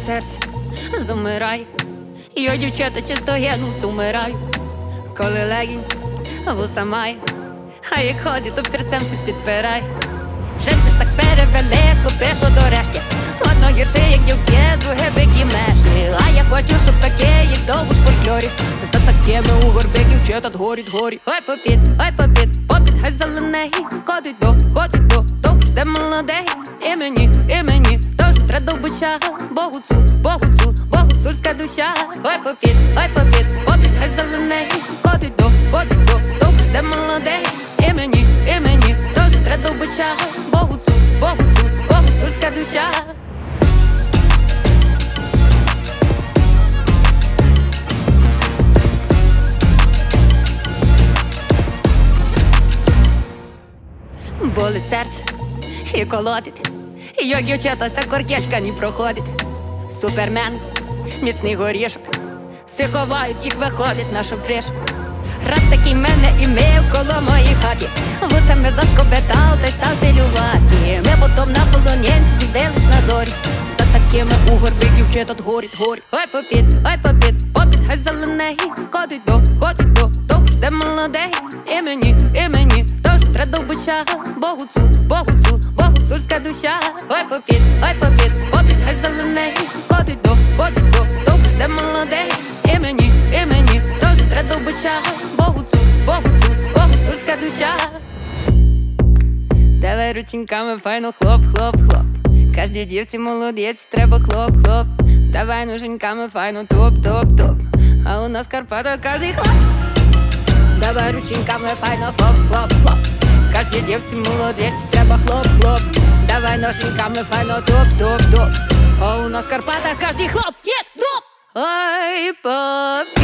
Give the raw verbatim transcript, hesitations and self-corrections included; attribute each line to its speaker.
Speaker 1: серце замирає, йо, дівчата, часто гену сумираю. Коли легінь вуса має, а як ходить, то перцем все підпирає. Вже все так перевели, хлопи, що до решті. Одно гірше, як дівки, друге бикі меші. А я хочу, щоб таке, як довго ж в фольклорі. За такими у горби дівчата горіть, горі. Ой, попід, ой, попід, попід, хай зелений. Ходить до, ходить до, довго жде молодий. І мені, і мені, тож треба до бича. Богуцу, богуцу, богуцульська душа. Ой, попід, ой, попід, попід, хай зелений. Ходить до, ходить до, довго жде молодий. І мені, і мені, тож треба до бича. Богуцу, богуцу, богуцульська душа. Болить серце і колотить, йо, дівчата, ся коркешка не проходить. Супермен, міцний горішок, всі ховають, їх виходить нашу пришку. Раз такий мене імів коло моїй хаті, вусами заскобетав та й став цілювати. Ми потом на полонянці дивились на зорі. За такими у горби дівчата горіть, горі. Ой, попід, ой, попід, попід, хай зелений. Ходить до, ходить до, довго жде молодий. І мені, і мені, тож треба до бича. Богуцу, богуцу, богуцульська душа. Ой, попід, ой, попід, попід, хай зелений. Ходить до, ходить до, довго жде молодий. І мені, і мені, тож треба до бича. Богуцу, богуцу, богуцульська душа. Давай рученьками файно хлоп, хлоп, хлоп. Кожній дівці молодець, треба хлоп, хлоп. Давай ноженьками файно топ, топ, топ. А у нас Карпата кожний хлоп. Давай рученьками файно хлоп, хлоп, хлоп. Кожній дівці молодець, треба хлоп, хлоп. Давай ноженьками файно топ, топ, топ. А у нас Карпата кожний хлоп, є, топ. Ой, поп.